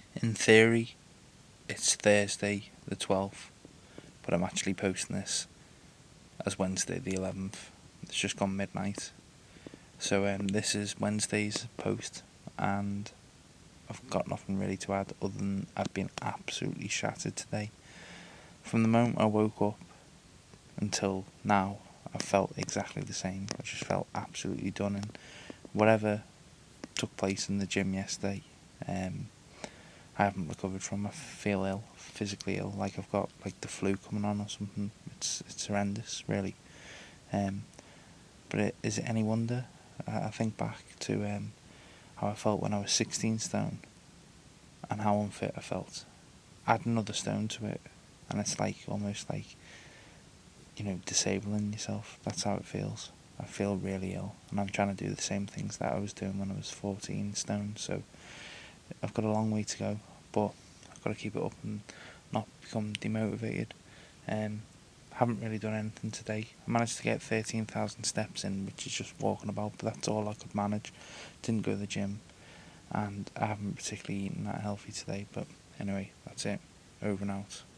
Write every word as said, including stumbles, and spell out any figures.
In theory, it's Thursday the twelfth, but I'm actually posting this as Wednesday the eleventh. It's just gone midnight. So um, this is Wednesday's post, and I've got nothing really to add other than I've been absolutely shattered today. From the moment I woke up until now, I felt exactly the same. I just felt absolutely done, and whatever took place in the gym yesterday, um, I haven't recovered from. I feel ill, physically ill, like I've got like the flu coming on or something. It's it's horrendous, really. Um, but it, is it any wonder? I, I think back to um, how I felt when I was sixteen stone, and how unfit I felt. Add another stone to it, and it's like almost like, you know, disabling yourself. That's how it feels. I feel really ill, and I'm trying to do the same things that I was doing when I was fourteen stone. So I've got a long way to go, but I've got to keep it up and not become demotivated. Um, haven't really done anything today. I managed to get thirteen thousand steps in, which is just walking about, but that's all I could manage. Didn't go to the gym, and I haven't particularly eaten that healthy today. But anyway, that's it. Over and out.